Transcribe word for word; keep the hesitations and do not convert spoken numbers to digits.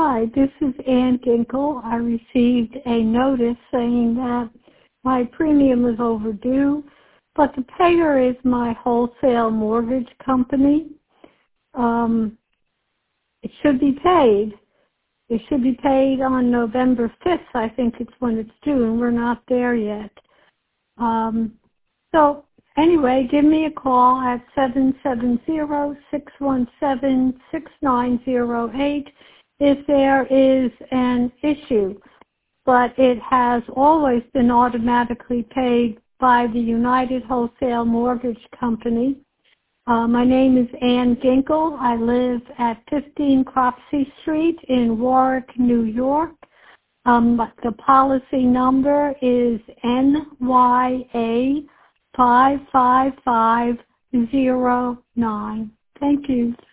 Hi, this is Ann Ginkle. I received a notice saying that my premium is overdue, but the payer is my wholesale mortgage company. Um, it should be paid. It should be paid on November fifth, I think it's when it's due, and we're not there yet. Um, so anyway, give me a call at seven seven zero, six one seven, six nine zero eight if there is an issue. But it has always been automatically paid by the United Wholesale Mortgage Company. Uh, my name is Ann Ginkle. I live at fifteen Cropsey Street in Warwick, New York. Um, the policy number is N Y A five five five zero nine. Thank you.